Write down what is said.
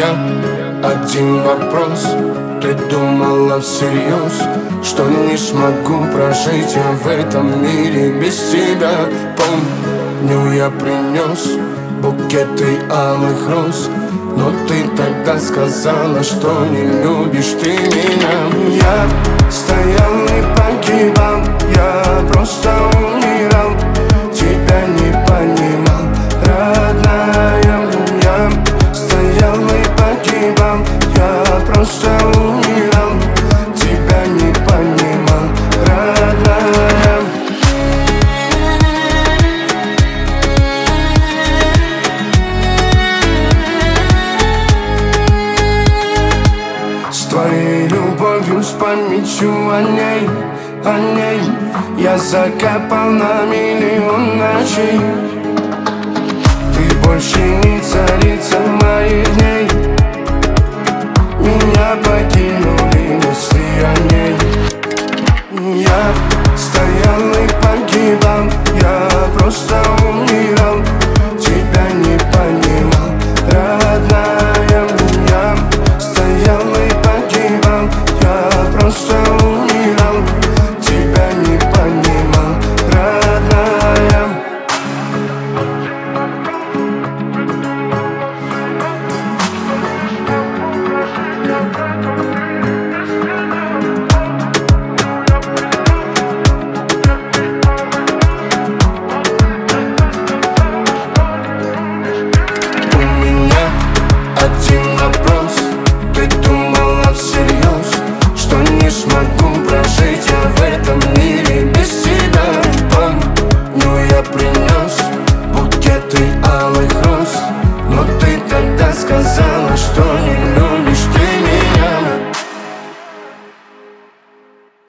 меня один вопрос: ты думала всерьез, что не смогу прожить я в этом мире без тебя? Помню, я принес букеты алых роз, но ты тогда сказала, что не любишь ты меня. Я стоял и погибал, я просто умирал, тебя не понимал, родная. Я стоял и погибал, я просто умирал, тебя не понимал, родная. С твоей любовью, с памятью о ней я закопал на миллион ночей. Ты больше не царица моих дней.